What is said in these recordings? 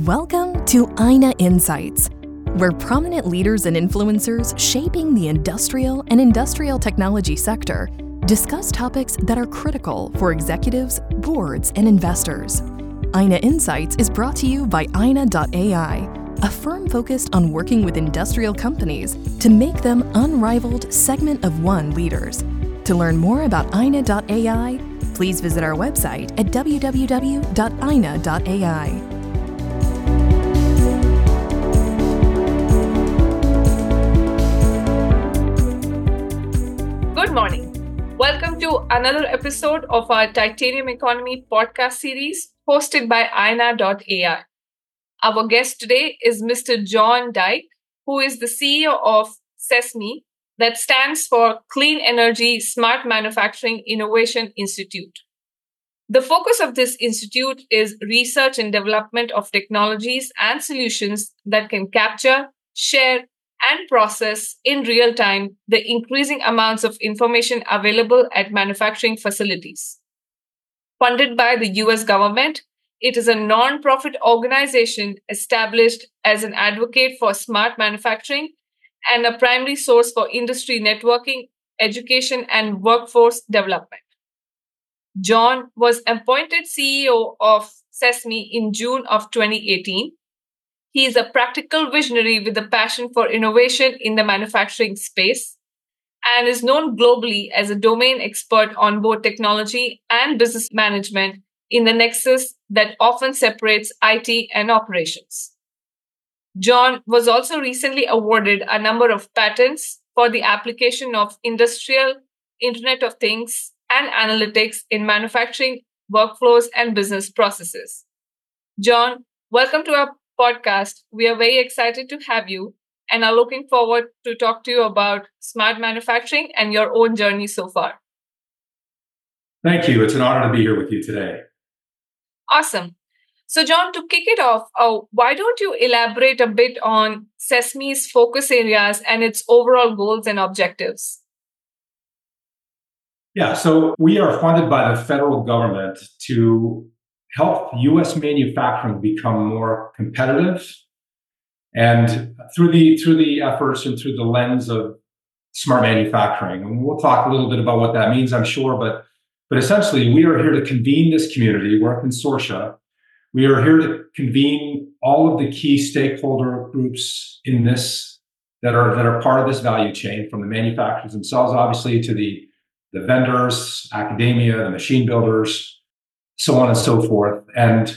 Welcome to INA Insights, where prominent leaders and influencers shaping the industrial and industrial technology sector discuss topics that are critical for executives, boards, and investors. INA Insights is brought to you by INA.ai, a firm focused on working with industrial companies to make them unrivaled segment of one leaders. To learn more about INA.ai, please visit our website at www.ina.ai. Good morning. Welcome to another episode of our Titanium Economy podcast series hosted by INA.ai. Our guest today is Mr. John Dyke, who is the CEO of CESMI, that stands for Clean Energy Smart Manufacturing Innovation Institute. The focus of this institute is research and development of technologies and solutions that can capture, share, and process in real time the increasing amounts of information available at manufacturing facilities. Funded by the US government, it is a non-profit organization established as an advocate for smart manufacturing and a primary source for industry networking, education, and workforce development. John was appointed CEO of CESMI in June of 2018. He is a practical visionary with a passion for innovation in the manufacturing space and is known globally as a domain expert on both technology and business management in the nexus that often separates IT and operations. John was also recently awarded a number of patents for the application of industrial Internet of Things and analytics in manufacturing workflows and business processes. John, welcome to our podcast. We are very excited to have you and are looking forward to talk to you about smart manufacturing and your own journey so far. Thank you. It's an honor to be here with you today. Awesome. So, John, to kick it off, why don't you elaborate a bit on CESMI's focus areas and its overall goals and objectives? Yeah, so we are funded by the federal government to help U.S. manufacturing become more competitive, and through the efforts and through the lens of smart manufacturing. And we'll talk a little bit about what that means, I'm sure, but essentially we are here to convene this community. We're a consortia. We are here to convene all of the key stakeholder groups in this that are part of this value chain, from the manufacturers themselves, obviously, to the vendors, academia, the machine builders, so on and so forth. And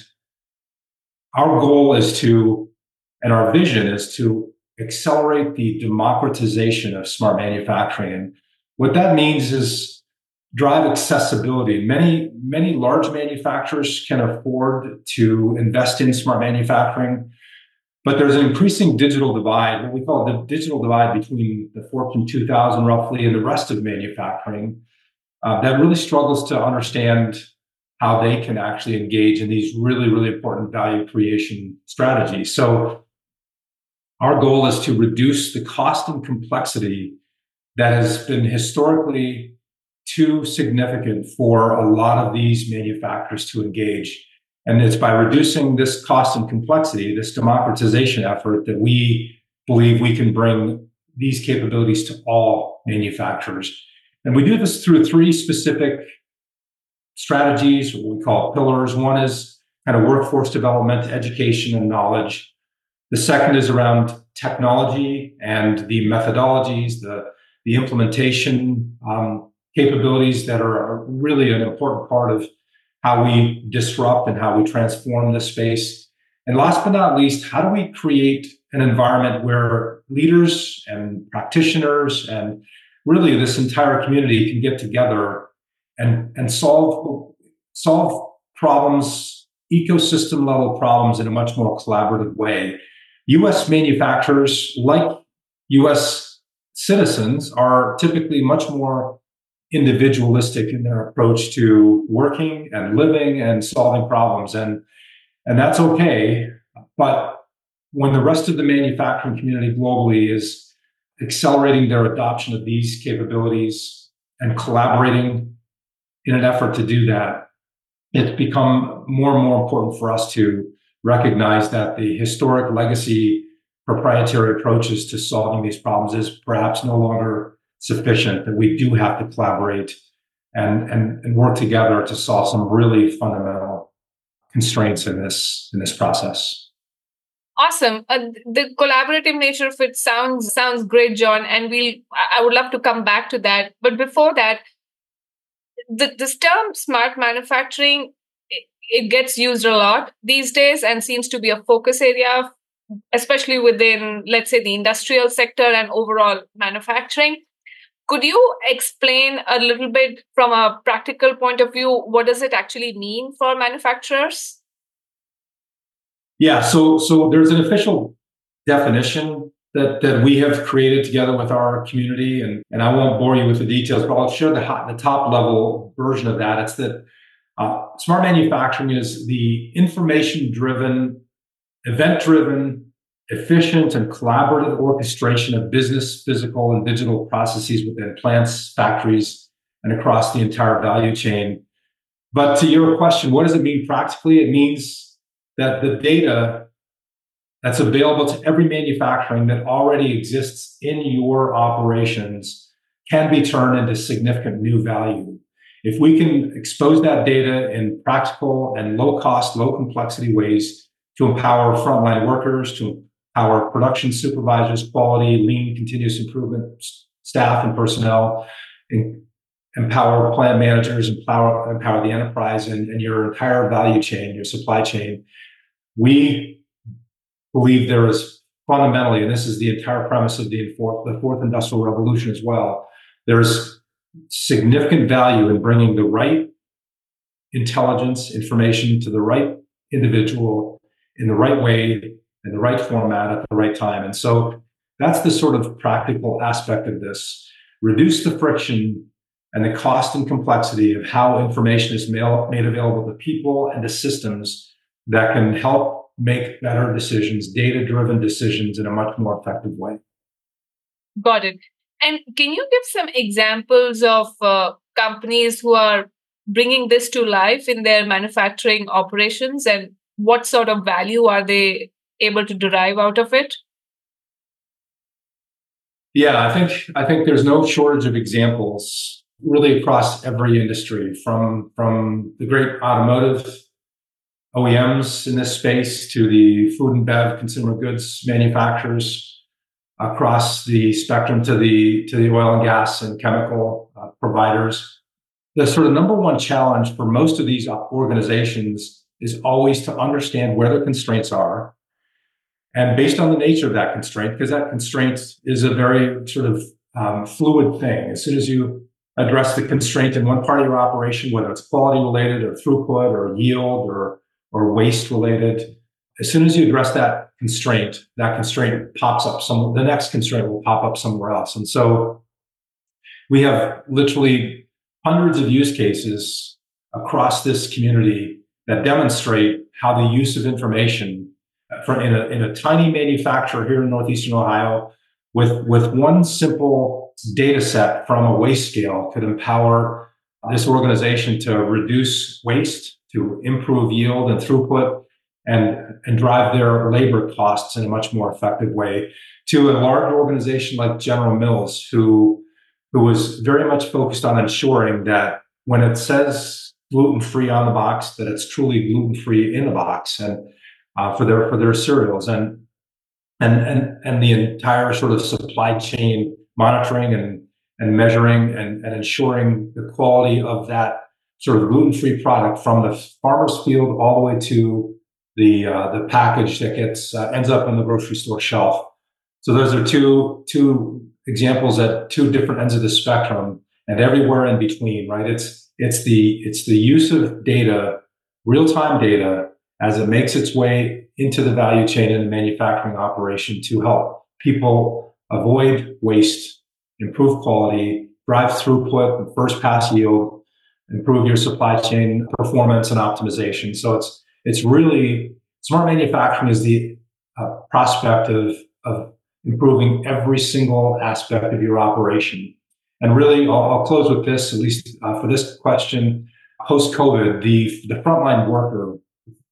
our goal and our vision is to accelerate the democratization of smart manufacturing. And what that means is drive accessibility. Many large manufacturers can afford to invest in smart manufacturing, but there's an increasing digital divide, what we call the digital divide between the Fortune 2000 roughly and the rest of manufacturing, that really struggles to understand how they can actually engage in these really, really important value creation strategies. So our goal is to reduce the cost and complexity that has been historically too significant for a lot of these manufacturers to engage. And it's by reducing this cost and complexity, this democratization effort, that we believe we can bring these capabilities to all manufacturers. And we do this through three specific strategies, what we call pillars. One is kind of workforce development, education, and knowledge. The second is around technology and the methodologies, the implementation capabilities that are really an important part of how we disrupt and how we transform this space. And last but not least, how do we create an environment where leaders and practitioners and really this entire community can get together and solve problems, ecosystem level problems, in a much more collaborative way. US manufacturers, like US citizens, are typically much more individualistic in their approach to working and living and solving problems. And that's okay. But when the rest of the manufacturing community globally is accelerating their adoption of these capabilities and collaborating in an effort to do that, it's become more and more important for us to recognize that the historic legacy proprietary approaches to solving these problems is perhaps no longer sufficient, that we do have to collaborate and work together to solve some really fundamental constraints in this process. Awesome. The collaborative nature of it sounds great, John. And I would love to come back to that. But before that, this term smart manufacturing, it gets used a lot these days and seems to be a focus area, especially within, let's say, the industrial sector and overall manufacturing. Could you explain a little bit from a practical point of view, what does it actually mean for manufacturers? Yeah, so there's an official definition that we have created together with our community, and I won't bore you with the details, but I'll share the top level version of that. It's that smart manufacturing is the information-driven, event-driven, efficient, and collaborative orchestration of business, physical, and digital processes within plants, factories, and across the entire value chain. But to your question, what does it mean practically? It means that the data that's available to every manufacturing that already exists in your operations can be turned into significant new value. If we can expose that data in practical and low cost, low complexity ways to empower frontline workers, to empower production supervisors, quality, lean, continuous improvement staff and personnel, empower plant managers, empower the enterprise and your entire value chain, your supply chain, we believe there is fundamentally, and this is the entire premise of the fourth industrial revolution as well, there's significant value in bringing the right intelligence, information to the right individual in the right way, in the right format, at the right time. And so that's the sort of practical aspect of this. Reduce the friction and the cost and complexity of how information is made available to people and to systems that can help make better decisions, data-driven decisions in a much more effective way. Got it. And can you give some examples of companies who are bringing this to life in their manufacturing operations, and what sort of value are they able to derive out of it? Yeah, I think there's no shortage of examples really across every industry, from the great automotive OEMs in this space to the food and bev consumer goods manufacturers across the spectrum to the oil and gas and chemical providers. The sort of number one challenge for most of these organizations is always to understand where their constraints are. And based on the nature of that constraint, because that constraint is a very sort of fluid thing. As soon as you address the constraint in one part of your operation, whether it's quality related or throughput or yield or waste related, as soon as you address that constraint pops up the next constraint will pop up somewhere else. And so we have literally hundreds of use cases across this community that demonstrate how the use of information in a tiny manufacturer here in Northeastern Ohio with one simple data set from a waste scale could empower this organization to reduce waste, to improve yield and throughput, and drive their labor costs in a much more effective way, to a large organization like General Mills, who was very much focused on ensuring that when it says gluten-free on the box, that it's truly gluten-free in the box, and for their cereals, and the entire sort of supply chain monitoring and measuring and ensuring the quality of that sort of gluten-free product from the farmer's field all the way to the package that ends up on the grocery store shelf. So those are two examples at two different ends of the spectrum, and everywhere in between, right? It's the use of data, real-time data, as it makes its way into the value chain in the manufacturing operation to help people avoid waste, improve quality, drive throughput, first pass yield, improve your supply chain performance and optimization. So it's really, smart manufacturing is the prospect of improving every single aspect of your operation. And really, I'll close with this, at least for this question. Post-COVID, the frontline worker,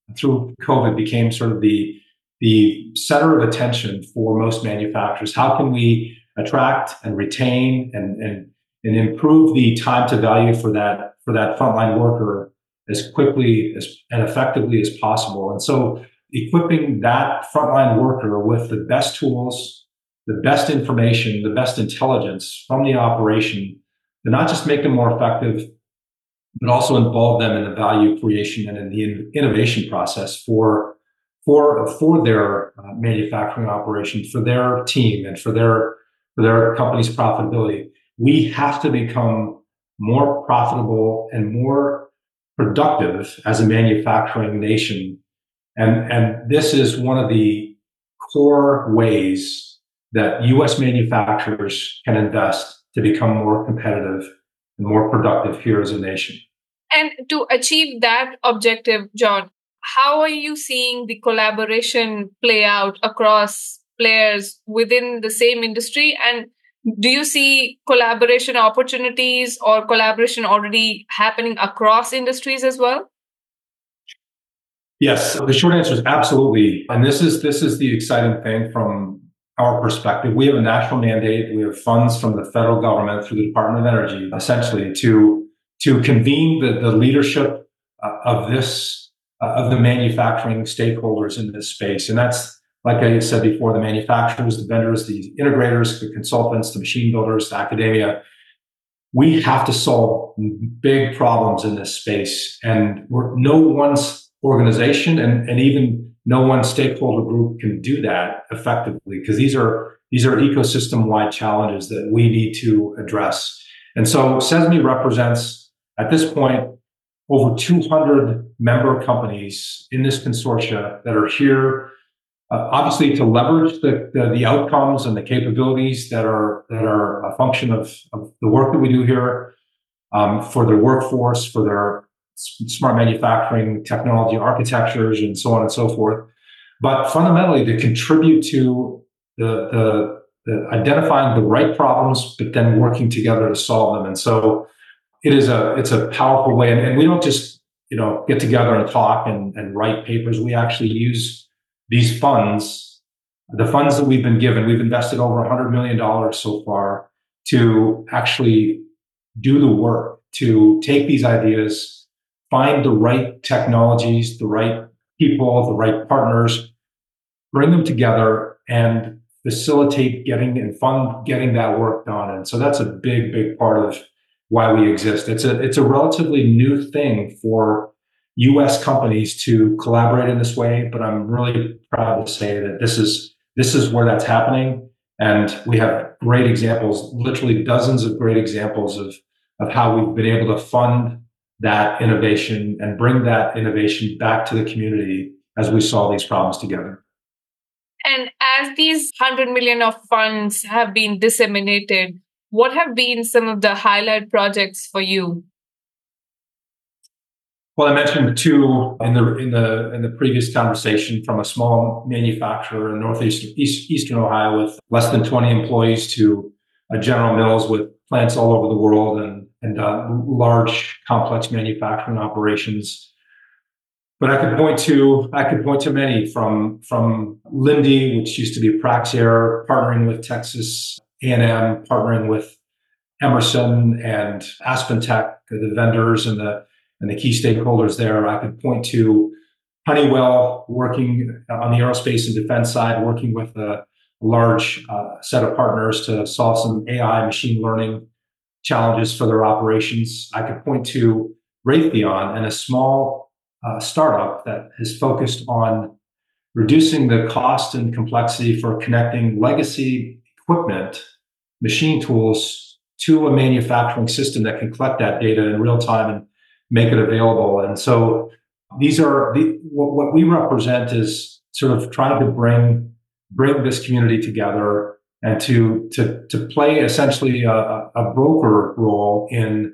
through COVID became sort of the center of attention for most manufacturers. How can we attract and retain and improve the time to value for that frontline worker as quickly and effectively as possible? And so equipping that frontline worker with the best tools, the best information, the best intelligence from the operation to not just make them more effective, but also involve them in the value creation and in the innovation process for their manufacturing operation, for their team, and for their company's profitability. We have to become more profitable and more productive as a manufacturing nation. And this is one of the core ways that U.S. manufacturers can invest to become more competitive and more productive here as a nation. And to achieve that objective, John, how are you seeing the collaboration play out across players within the same industry? And do you see collaboration opportunities or collaboration already happening across industries as well? Yes, the short answer is absolutely. And this is the exciting thing from our perspective. We have a national mandate. We have funds from the federal government through the Department of Energy, essentially, to convene the leadership of the manufacturing stakeholders in this space. And that's, like I said before, the manufacturers, the vendors, the integrators, the consultants, the machine builders, the academia. We have to solve big problems in this space. And no one's organization and even no one stakeholder group can do that effectively, because these are ecosystem-wide challenges that we need to address. And so SESME represents, at this point, over 200 member companies in this consortia that are here, obviously, to leverage the outcomes and the capabilities that are a function of the work that we do here, for their workforce, for their smart manufacturing technology architectures, and so on and so forth. But fundamentally, to contribute to the identifying the right problems, but then working together to solve them. And so it's a powerful way. And we don't just get together and talk and write papers. We actually use these funds, the funds that we've been given. We've invested over $100 million so far to actually do the work, to take these ideas, find the right technologies, the right people, the right partners, bring them together and facilitate getting that work done. And so that's a big, big part of why we exist. It's a relatively new thing for U.S. companies to collaborate in this way, but I'm really proud to say that this is where that's happening. And we have great examples, literally dozens of great examples of how we've been able to fund that innovation and bring that innovation back to the community as we solve these problems together. And as these 100 million of funds have been disseminated, what have been some of the highlight projects for you? Well, I mentioned two in the previous conversation, from a small manufacturer in northeastern Ohio with less than 20 employees to a General Mills with plants all over the world and large, complex manufacturing operations. But I could point to many, from Linde, which used to be Praxair, partnering with Texas A&M, partnering with Emerson and AspenTech, the vendors and the key stakeholders there. I could point to Honeywell, working on the aerospace and defense side, working with a large set of partners to solve some AI machine learning challenges for their operations. I could point to Raytheon and a small startup that is focused on reducing the cost and complexity for connecting legacy equipment, machine tools, to a manufacturing system that can collect that data in real time and make it available. And so these are what we represent is sort of trying to bring this community together and to play essentially a broker role in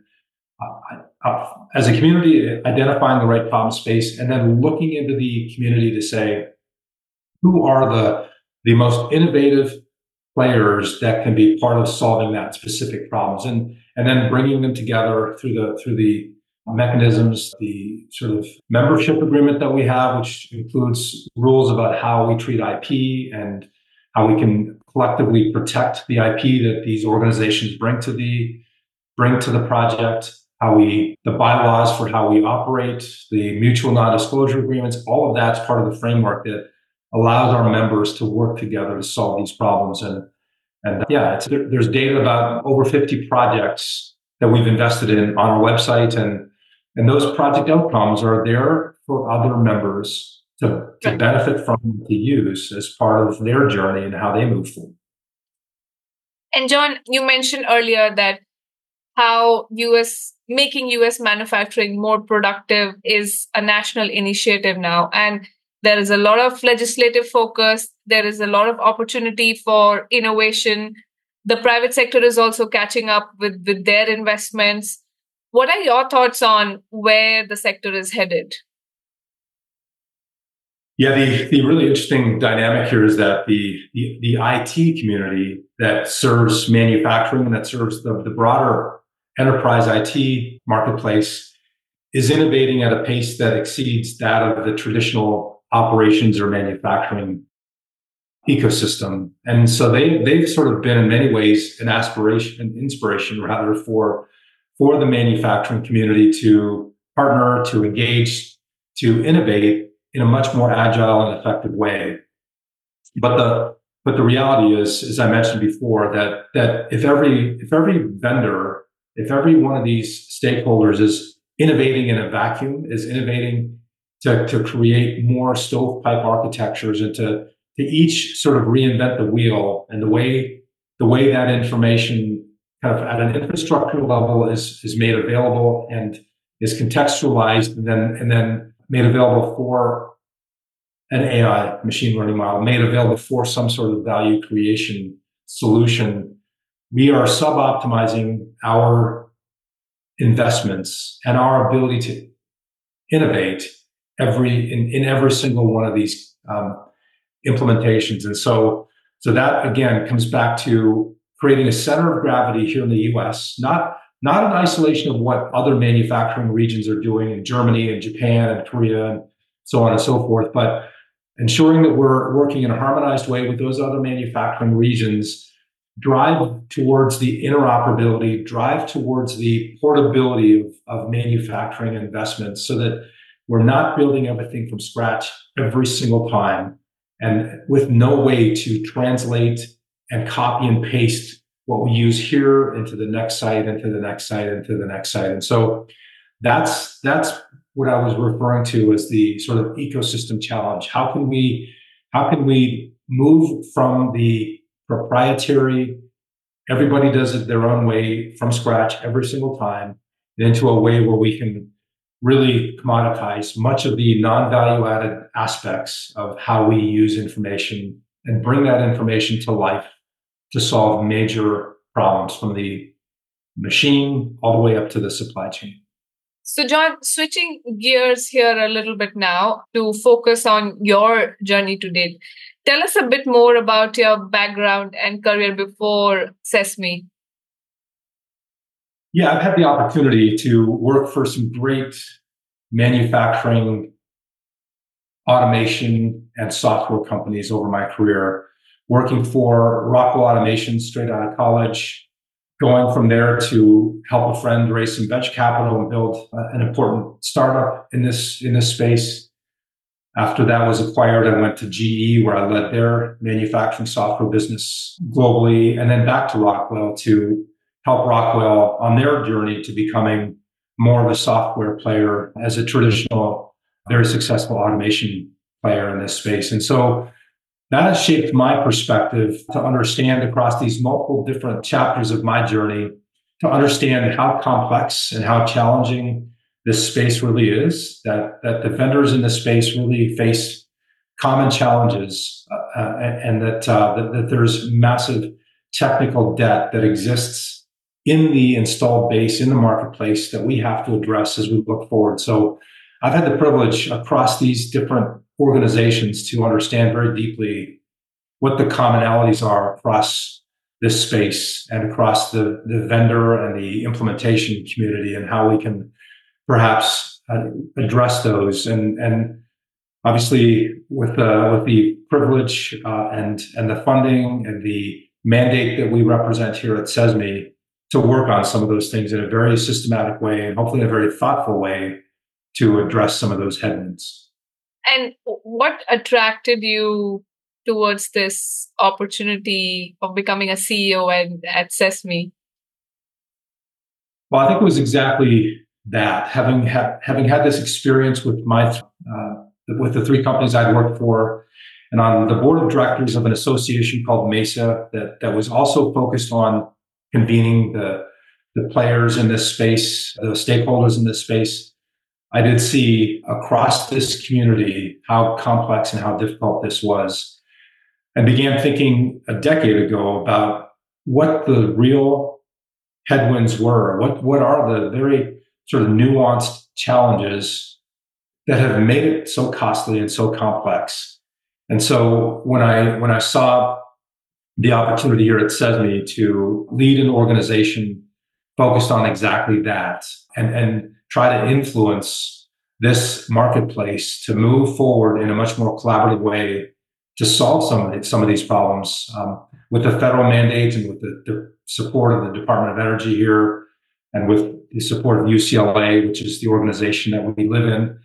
as a community, identifying the right problem space and then looking into the community to say, who are the most innovative players that can be part of solving that specific problems, and then bringing them together through the mechanisms, the sort of membership agreement that we have, which includes rules about how we treat IP and how we can collectively protect the IP that these organizations bring to the project, the bylaws for how we operate, the mutual non-disclosure agreements, all of that's part of the framework that allows our members to work together to solve these problems. And there's data about over 50 projects that we've invested in on our website, and those project outcomes are there for other members to benefit from, to use as part of their journey and how they move forward. And John, you mentioned earlier that how making US manufacturing more productive is a national initiative now. And there is a lot of legislative focus. There is a lot of opportunity for innovation. The private sector is also catching up with their investments. What are your thoughts on where the sector is headed? Yeah, the really interesting dynamic here is that the IT community that serves manufacturing and that serves the broader enterprise IT marketplace is innovating at a pace that exceeds that of the traditional operations or manufacturing ecosystem. And so they've sort of been in many ways an inspiration rather for the manufacturing community to partner, to engage, to innovate in a much more agile and effective way. But the reality is, as I mentioned before, that if every vendor, if every one of these stakeholders is innovating in a vacuum, is innovating to create more stovepipe architectures and to each sort of reinvent the wheel, and the way that information kind of at an infrastructure level is made available and is contextualized and then made available for an AI machine learning model, made available for some sort of value creation solution, we are sub-optimizing our investments and our ability to innovate in every single one of these implementations. And so that again comes back to creating a center of gravity here in the US, not an isolation of what other manufacturing regions are doing in Germany and Japan and Korea and so on and so forth, but ensuring that we're working in a harmonized way with those other manufacturing regions, drive towards the interoperability, drive towards the portability of manufacturing investments so that we're not building everything from scratch every single time and with no way to translate and copy and paste what we use here into the next site, into the next site, into the next site. And so that's what I was referring to as the sort of ecosystem challenge. How can we move from the proprietary, everybody does it their own way from scratch every single time, into a way where we can really commoditize much of the non-value added aspects of how we use information and bring that information to life to solve major problems from the machine all the way up to the supply chain. So, John, switching gears here a little bit now to focus on your journey to date. Tell us a bit more about your background and career before Sesame. Yeah, I've had the opportunity to work for some great manufacturing, automation, and software companies over my career, working for Rockwell Automation straight out of college, going from there to help a friend raise some venture capital and build an important startup in this space. After that was acquired, I went to GE, where I led their manufacturing software business globally, and then back to Rockwell to help Rockwell on their journey to becoming more of a software player as a traditional, very successful automation player in this space. And so that has shaped my perspective to understand across these multiple different chapters of my journey, to understand how complex and how challenging this space really is, that the vendors in this space really face common challenges, and that there's massive technical debt that exists in the installed base, in the marketplace, that we have to address as we look forward. So I've had the privilege across these different organizations to understand very deeply what the commonalities are across this space and across the vendor and the implementation community, and how we can perhaps address those. And obviously, with the privilege and the funding and the mandate that we represent here at SESME to work on some of those things in a very systematic way and hopefully in a very thoughtful way to address some of those headwinds. And what attracted you towards this opportunity of becoming a CEO at SESME? Well, I think it was exactly that. Having had this experience with with the three companies I'd worked for, and on the board of directors of an association called MESA that was also focused on convening the players in this space, the stakeholders in this space, I did see across this community how complex and how difficult this was, and began thinking a decade ago about what the real headwinds were. What are the very sort of nuanced challenges that have made it so costly and so complex? And so when I saw the opportunity here at SESME to lead an organization focused on exactly that and try to influence this marketplace to move forward in a much more collaborative way to solve some of these problems with the federal mandate and with the support of the Department of Energy here and with the support of UCLA, which is the organization that we live in.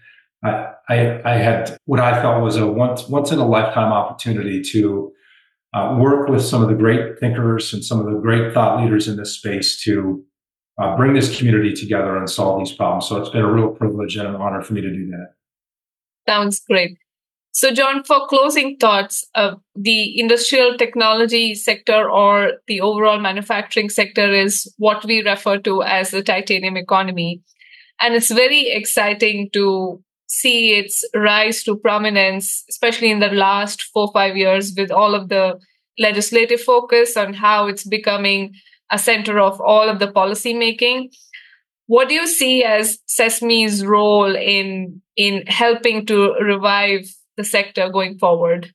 I had what I felt was a once in a lifetime opportunity to work with some of the great thinkers and some of the great thought leaders in this space to bring this community together and solve these problems. So it's been a real privilege and an honor for me to do that. Sounds great. So, John, for closing thoughts, the industrial technology sector or the overall manufacturing sector is what we refer to as the titanium economy. And it's very exciting to see its rise to prominence, especially in the last 4-5 years, with all of the legislative focus on how it's becoming a center of all of the policy making. What do you see as SESME's role in helping to revive the sector going forward?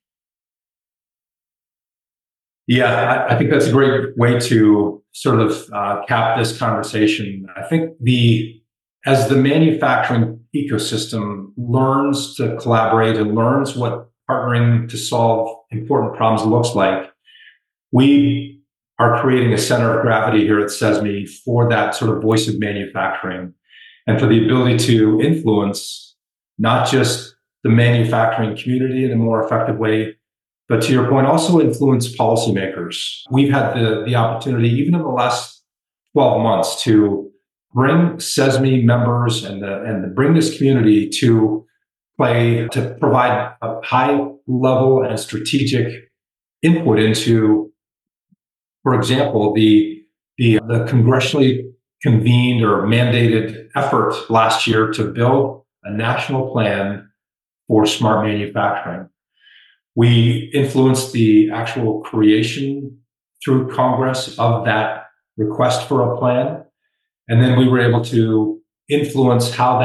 Yeah, I think that's a great way to sort of cap this conversation. I think as the manufacturing ecosystem learns to collaborate and learns what partnering to solve important problems looks like, we are creating a center of gravity here at SESME for that sort of voice of manufacturing and for the ability to influence not just the manufacturing community in a more effective way, but to your point, also influence policymakers. We've had the opportunity, even in the last 12 months, to bring SESME members and bring this community to provide a high level and strategic input into, for example, the congressionally convened or mandated effort last year to build a national plan for smart manufacturing. We influenced the actual creation through Congress of that request for a plan. And then we were able to influence how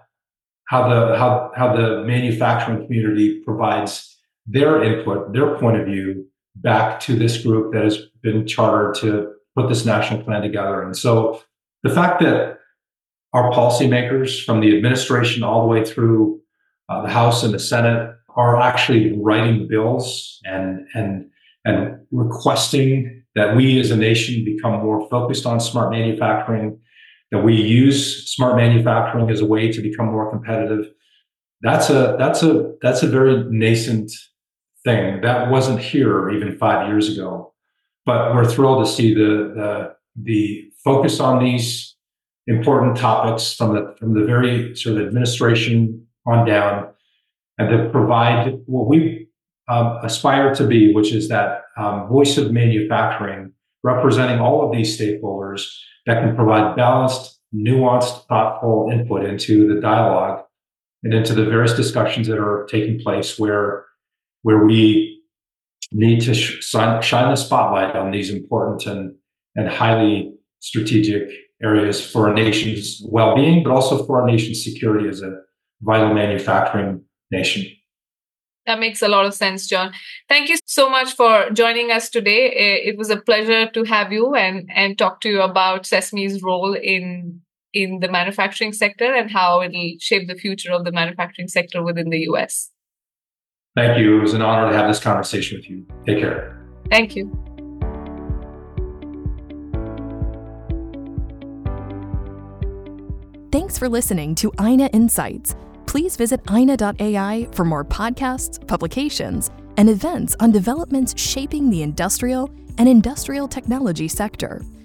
the manufacturing community provides their input, their point of view back to this group that has been chartered to put this national plan together. And so the fact that our policymakers from the administration all the way through the House and the Senate are actually writing bills and requesting that we as a nation become more focused on smart manufacturing, that we use smart manufacturing as a way to become more competitive. That's a very nascent thing that wasn't here even 5 years ago. But we're thrilled to see the focus on these important topics from the very sort of administration on down, and to provide what we aspire to be, which is that voice of manufacturing, representing all of these stakeholders that can provide balanced, nuanced, thoughtful input into the dialogue and into the various discussions that are taking place where we need to shine the spotlight on these important and highly strategic areas for our nation's well-being, but also for our nation's security as a vital manufacturing nation. That makes a lot of sense, John. Thank you so much for joining us today. It was a pleasure to have you and talk to you about SESME's role in in the manufacturing sector and how it'll shape the future of the manufacturing sector within the US. Thank you. It was an honor to have this conversation with you. Take care. Thank you. Thanks for listening to Aina Insights. Please visit aina.ai for more podcasts, publications, and events on developments shaping the industrial and industrial technology sector.